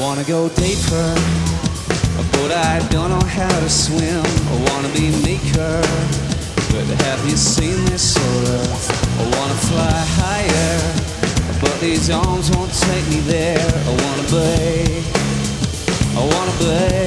wanna go deeper, but I don't know how to swim. I wanna be meeker, but have you seen this sort of? I wanna fly higher, but these arms won't take me there. I wanna be